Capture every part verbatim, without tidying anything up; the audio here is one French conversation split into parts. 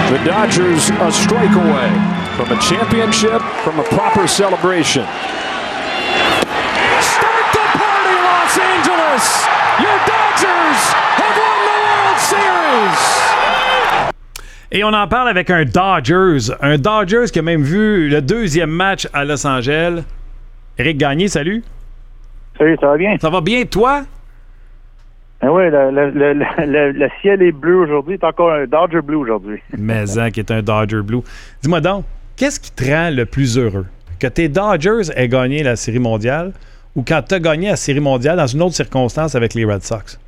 The Dodgers a strike away from a championship, from a proper celebration. Start the party, Los Angeles! Your Dodgers have won the World Series! Et on en parle avec un Dodgers. Un Dodgers qui a même vu le deuxième match à Los Angeles. Éric Gagné, salut. Salut, ça va bien? Ça va bien, toi? Ben oui, le, le, le, le, le ciel est bleu aujourd'hui. C'est encore un Dodger bleu aujourd'hui. Maison qui est un Dodger blue. Dis-moi donc, qu'est-ce qui te rend le plus heureux? Que tes Dodgers aient gagné la Série mondiale ou quand tu as gagné la Série mondiale dans une autre circonstance avec les Red Sox?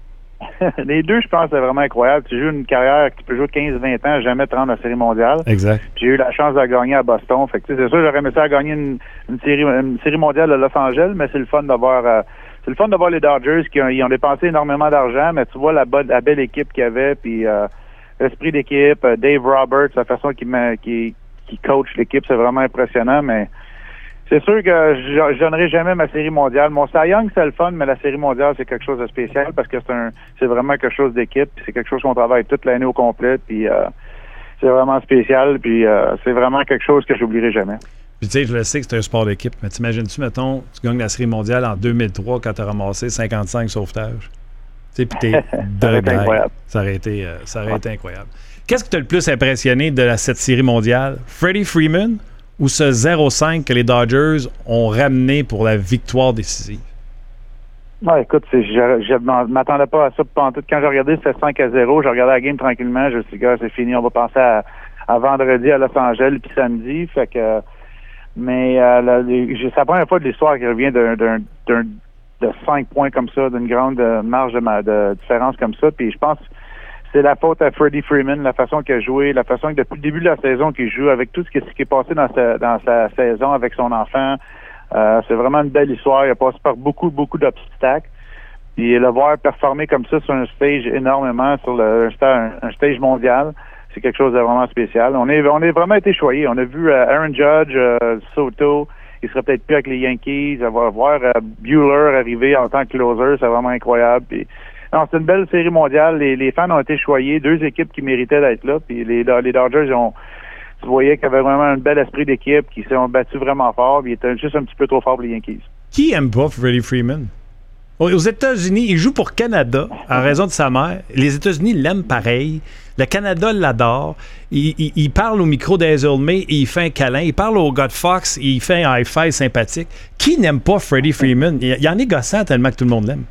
Les deux, je pense, c'est vraiment incroyable. Tu joues une carrière que tu peux jouer quinze vingt ans, jamais te rendre à la Série mondiale. Exact. Puis j'ai eu la chance de la gagner à Boston. Fait que, c'est sûr, j'aurais aimé ça à gagner une, une, série, une série mondiale à Los Angeles, mais c'est le fun d'avoir... Euh, C'est le fun de voir les Dodgers qui ont, ils ont dépensé énormément d'argent, mais tu vois la, bonne, la belle équipe qu'il y avait, puis euh, l'esprit d'équipe, euh, Dave Roberts, la façon qu'il qui, qui coach l'équipe, c'est vraiment impressionnant, mais c'est sûr que je, je donnerai jamais ma série mondiale. Mon Cy Young, c'est le fun, mais la série mondiale, c'est quelque chose de spécial parce que c'est un c'est vraiment quelque chose d'équipe, puis c'est quelque chose qu'on travaille toute l'année au complet, puis euh, c'est vraiment spécial, puis euh, c'est vraiment quelque chose que j'oublierai jamais. Puis tu sais, je le sais que c'est un sport d'équipe, mais t'imagines-tu, mettons, tu gagnes la Série mondiale en deux mille trois quand tu as ramassé cinquante-cinq sauvetages? Tu sais, puis t'es de guy. Ça aurait été, euh, ça aurait ouais. été incroyable. Qu'est-ce qui t'a le plus impressionné de la, cette Série mondiale? Freddie Freeman ou ce zéro cinq que les Dodgers ont ramené pour la victoire décisive? Ouais, écoute, je ne m'attendais pas à ça. Quand j'ai regardé, c'était cinq à zéro. J'ai regardé la game tranquillement. Je me suis dit, gars, c'est fini. On va penser à, à vendredi à Los Angeles puis samedi. Fait que... Mais euh, la, les, c'est la première fois de l'histoire qui revient d'un, d'un, d'un, de cinq points comme ça, d'une grande euh, marge de, de différence comme ça. Puis je pense que c'est la faute à Freddie Freeman, la façon qu'il a joué, la façon que depuis le début de la saison qu'il joue, avec tout ce qui, ce qui est passé dans sa, dans sa saison avec son enfant. Euh, c'est vraiment une belle histoire. Il a passé par beaucoup, beaucoup d'obstacles. Puis le voir performer comme ça sur un stage énormément, sur le, un, un stage mondial, c'est quelque chose de vraiment spécial. On est, on est vraiment été choyés. On a vu euh, Aaron Judge, euh, Soto, il serait peut-être plus avec les Yankees. On va voir euh, Buehler arriver en tant que closer, c'est vraiment incroyable. Puis, non, c'est une belle série mondiale. Les, les fans ont été choyés. Deux équipes qui méritaient d'être là. Puis les, les Dodgers, ont, tu voyais qu'il y avait vraiment un bel esprit d'équipe, qui s'est battu vraiment fort. Puis ils étaient juste un petit peu trop forts pour les Yankees. Qui aime pas Freddie Freeman? Aux États-Unis, il joue pour Canada en raison de sa mère. Les États-Unis l'aiment pareil. Le Canada l'adore. Il, il, il parle au micro d'Hazel May et il fait un câlin. Il parle au gars de Fox et il fait un high-five sympathique. Qui n'aime pas Freddie Freeman? Il, il en est gossant tellement que tout le monde l'aime.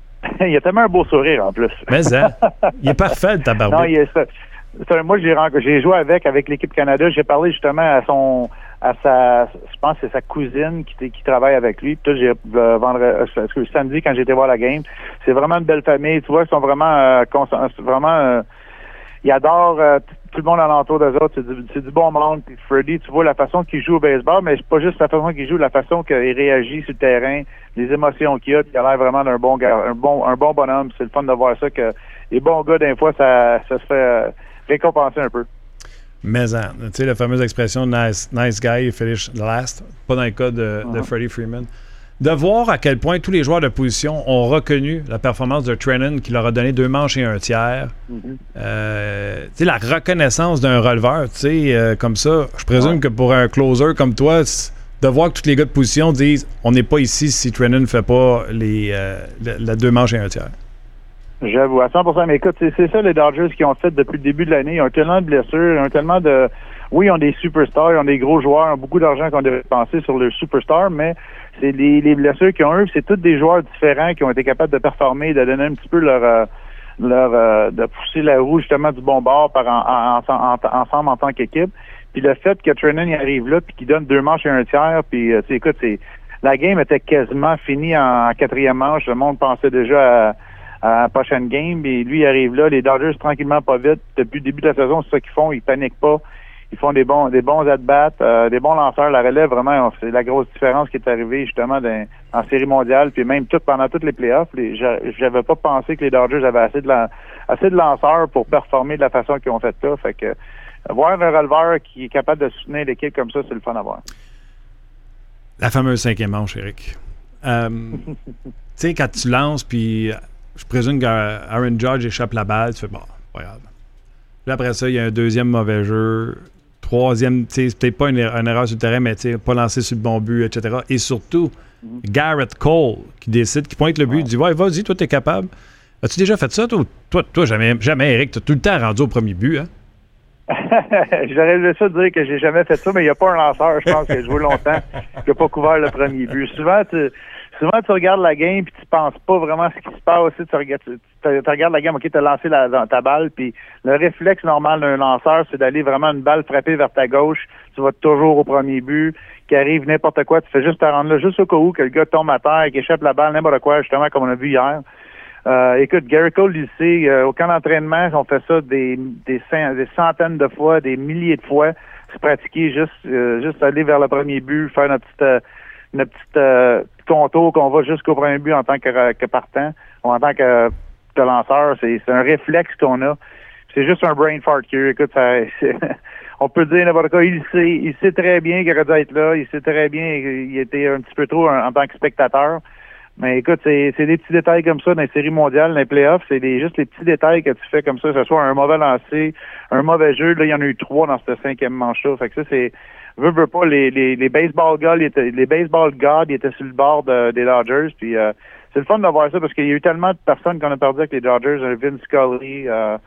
Il a tellement un beau sourire en plus. Mais hein, il est parfait, le tabarnak. Non, il est, c'est, c'est, moi, j'ai, j'ai joué avec, avec l'équipe Canada. J'ai parlé justement à son... à sa, je pense que c'est sa cousine qui, qui travaille avec lui. Puis, j'ai euh, vendredi, euh, samedi quand j'étais voir la game, c'est vraiment une belle famille. Tu vois, ils sont vraiment, euh, conscients, vraiment, euh, ils adorent euh, tout le monde alentour d'eux autres. C'est du, c'est du bon monde. Puis Freddie, tu vois la façon qu'il joue au baseball, mais c'est pas juste la façon qu'il joue, la façon qu'il réagit sur le terrain, les émotions qu'il a. Puis il a l'air vraiment d'un bon gars, un bon, un bon bonhomme. C'est le fun de voir ça que les bons gars des fois, ça, ça se fait euh, récompenser un peu. Mais, tu sais, la fameuse expression nice, nice guy finish last, pas dans le cas de, uh-huh. de Freddie Freeman. De voir à quel point tous les joueurs de position ont reconnu la performance de Trennan qui leur a donné deux manches et un tiers. Mm-hmm. Euh, tu sais, la reconnaissance d'un releveur, tu sais, euh, comme ça, je présume ouais. que pour un closer comme toi, de voir que tous les gars de position disent on n'est pas ici si Trennan ne fait pas les, euh, la, la deux manches et un tiers. J'avoue, à cent pour cent. Mais écoute, c'est, c'est ça les Dodgers qui ont fait depuis le début de l'année. Ils ont tellement de blessures, ils ont tellement de... Oui, ils ont des superstars, ils ont des gros joueurs, ils ont beaucoup d'argent qu'on devrait penser sur leurs superstars, mais c'est les, les blessures qu'ils ont eues, c'est tous des joueurs différents qui ont été capables de performer, de donner un petit peu leur... Euh, leur euh, de pousser la roue justement du bon bord par en, en, en, en, ensemble en tant qu'équipe. Puis le fait que Trennan y arrive là, puis qu'il donne deux manches et un tiers, puis euh, tu sais, écoute, c'est... La game était quasiment finie en, en quatrième manche. Le monde pensait déjà à... à la prochaine game, et lui, il arrive là, les Dodgers, tranquillement, pas vite, depuis le début de la saison, c'est ça qu'ils font, ils paniquent pas, ils font des bons des bons at-bats, euh, des bons lanceurs, la relève, vraiment, c'est la grosse différence qui est arrivée, justement, dans, en série mondiale, puis même tout, pendant toutes les playoffs, les, j'avais pas pensé que les Dodgers avaient assez de, la, assez de lanceurs pour performer de la façon qu'ils ont fait ça, fait que, voir un releveur qui est capable de soutenir l'équipe comme ça, c'est le fun à voir. La fameuse cinquième manche, Éric. Euh, tu sais, quand tu lances, puis je présume qu'Aaron Judge échappe la balle, tu fais bon, pas grave. Là, après ça, il y a un deuxième mauvais jeu. Troisième, c'est peut-être pas une, une erreur sur le terrain, mais pas lancé sur le bon but, et cetera. Et surtout, mm-hmm. Garrett Cole qui décide, qui pointe le but, ouais. dit « Ouais, vas-y, toi, t'es capable. » As-tu déjà fait ça, toi? Toi, toi jamais, jamais, Eric, t'as tout le temps rendu au premier but, hein? J'aurais aimé ça de dire que j'ai jamais fait ça, mais il n'y a pas un lanceur, je pense, qui a joué longtemps, qui n'a pas couvert le premier but. Souvent, tu, souvent, tu regardes la game puis tu penses pas vraiment à ce qui se passe. Tu regardes, tu, tu, tu regardes la game, OK, tu as lancé la, ta balle, puis le réflexe normal d'un lanceur, c'est d'aller vraiment une balle frapper vers ta gauche. Tu vas toujours au premier but, qui arrive n'importe quoi. Tu fais juste te rendre là, juste au cas où que le gars tombe à terre, qu'il échappe la balle, n'importe quoi, justement, comme on a vu hier. Euh, écoute, Garrett Cole, il sait, euh, au camp d'entraînement, on fait ça des, des, des centaines de fois, des milliers de fois. Se pratiquer juste, euh, juste aller vers le premier but, faire notre petite, euh, notre petite euh, contour qu'on va jusqu'au premier but en tant que, que partant, ou en tant que, que lanceur. C'est, c'est un réflexe qu'on a. C'est juste un brain fart que, écoute, ça, on peut dire n'importe quoi. Il sait, il sait très bien qu'il aurait dû être là. Il sait très bien qu'il était un petit peu trop en, en tant que spectateur. Mais écoute, c'est, c'est des petits détails comme ça dans les séries mondiales, dans les playoffs. C'est des, juste les petits détails que tu fais comme ça, que ce soit un mauvais lancer, un mauvais jeu. Là, il y en a eu trois dans cette cinquième manche-là. Fait que ça, c'est... Veux, veux pas, les, les, les baseball gods, les, les baseball gods, ils étaient sur le bord de, des Dodgers. Puis euh, c'est le fun de voir ça parce qu'il y a eu tellement de personnes qu'on a perdu avec les Dodgers. Vince Scully, euh,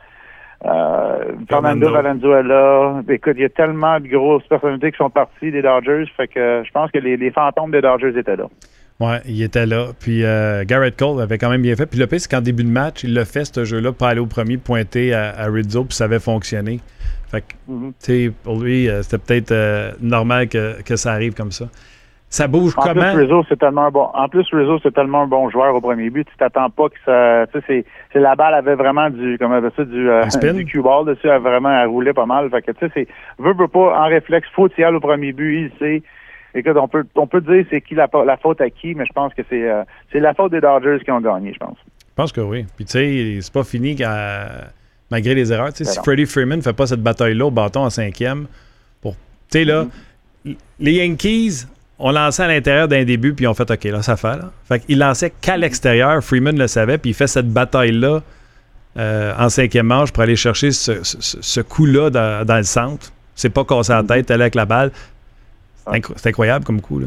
euh, Fernando Valenzuela. Écoute, il y a tellement de grosses personnalités qui sont parties des Dodgers. Fait que euh, je pense que les, les fantômes des Dodgers étaient là. Oui, il était là. Puis euh, Garrett Cole avait quand même bien fait. Puis le pire, c'est qu'en début de match, il l'a fait, ce jeu-là, pour aller au premier, pointer à, à Rizzo, puis ça avait fonctionné. Fait que, mm-hmm. tu sais, pour lui, euh, c'était peut-être euh, normal que, que ça arrive comme ça. Ça bouge en comment? Plus, Rizzo, c'est tellement un bon, en plus, Rizzo, c'est tellement un bon joueur au premier but. Tu t'attends pas que ça... Tu sais, c'est, c'est la balle avait vraiment du... Comment on appelle ça? Du, euh, du cue-ball dessus. Elle vraiment elle roulait pas mal. Fait que, tu sais, c'est... Veut, veut pas, en réflexe, faut tirer au premier but. Il sait... Écoute, on peut, on peut dire c'est qui la, la faute à qui, mais je pense que c'est, euh, c'est la faute des Dodgers qui ont gagné, je pense. Je pense que oui. Puis tu sais, c'est pas fini quand, malgré les erreurs. Si non. Freddie Freeman ne fait pas cette bataille-là au bâton en cinquième, pour, tu sais là, mm-hmm. les Yankees ont lancé à l'intérieur d'un début, puis ils ont fait OK, là, ça fait. Là. Fait qu'ils lançaient qu'à l'extérieur. Freeman le savait, puis il fait cette bataille-là euh, en cinquième manche pour aller chercher ce, ce, ce coup-là dans, dans le centre. C'est pas casser la tête, aller avec la balle. C'est, incro- c'est incroyable comme coup, là.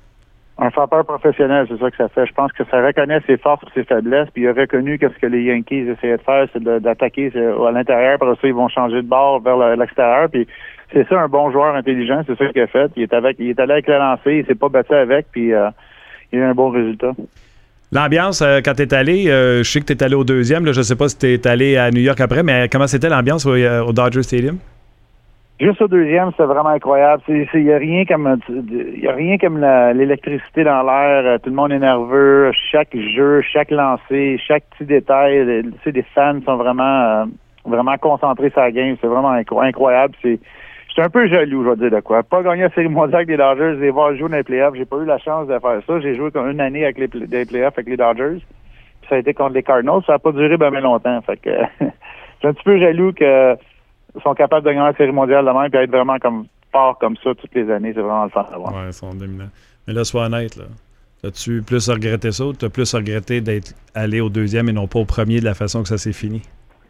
Un frappeur professionnel, c'est ça que ça fait. Je pense que ça reconnaît ses forces et ses faiblesses, puis il a reconnu que ce que les Yankees essayaient de faire, c'est de, d'attaquer c'est, à l'intérieur, puis après ça, ils vont changer de bord vers le, l'extérieur, puis c'est ça, un bon joueur intelligent, c'est ça qu'il a fait. Il est, avec, il est allé avec le lancer, il s'est pas battu avec, puis euh, il a eu un bon résultat. L'ambiance, euh, quand t'es allé, euh, je sais que t'es allé au deuxième, là, je sais pas si t'es allé à New York après, mais comment c'était l'ambiance au, euh, au Dodger Stadium? Juste au deuxième, c'était vraiment incroyable. Il n'y a rien comme y a rien comme la, l'électricité dans l'air. Tout le monde est nerveux. Chaque jeu, chaque lancer, chaque petit détail. Les, les fans sont vraiment euh, vraiment concentrés sur la game. C'est vraiment incroyable. C'est, j'étais un peu jaloux, je vais dire de quoi. Pas gagner la série mondiale avec les Dodgers, les voir jouer dans les playoffs. J'ai pas eu la chance de faire ça. J'ai joué comme une année avec les, les playoffs avec les Dodgers. Puis ça a été contre les Cardinals. Ça n'a pas duré bien longtemps. Fait que j'étais un petit peu jaloux que sont capables de gagner la série mondiale de même et être vraiment comme fort comme ça toutes les années. C'est vraiment le fun à voir. Ouais, ils sont dominants. Mais là, sois honnête, là. As-tu plus regretté ça ou t'as plus regretté d'être allé au deuxième et non pas au premier de la façon que ça s'est fini?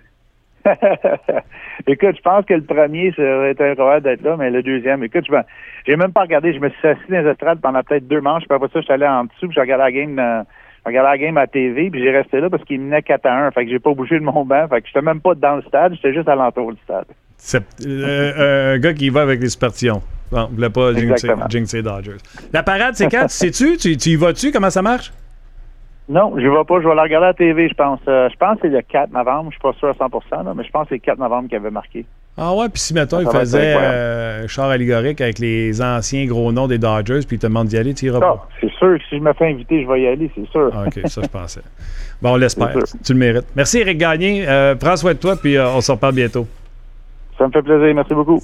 Écoute, je pense que le premier, ça aurait été incroyable d'être là, mais le deuxième, écoute, je j'ai même pas regardé. Je me suis assis dans les estrades pendant peut-être deux manches, puis après ça, je suis allé en dessous, puis j'ai regardé la game euh, Je regardais la game à T V, puis j'ai resté là parce qu'il menait quatre à un. Fait que j'ai pas bougé de mon banc. Fait que j'étais même pas dans le stade, j'étais juste à l'entour du stade. C'est euh, un gars qui va avec les superstitions. Bon, vous voulez pas jinxer Dodgers. La parade, c'est quand? Sais-tu? Tu, tu y vas-tu? Comment ça marche? Non, je ne vais pas. Je vais la regarder à la T V, je pense. Euh, je pense que c'est le quatre novembre. Je suis pas sûr à cent pour cent, là, mais je pense que c'est le quatre novembre qu'il avait marqué. Ah ouais, puis si, mettons, il faisait euh, un char allégorique avec les anciens gros noms des Dodgers, puis il te demande d'y aller, tu iras pas. C'est sûr que si je me fais inviter, je vais y aller, c'est sûr. Ah, OK, ça, je pensais. Bon, on l'espère. Tu le mérites. Merci, Éric Gagné. Euh, prends soin de toi, puis euh, on se reparle bientôt. Ça me fait plaisir. Merci beaucoup.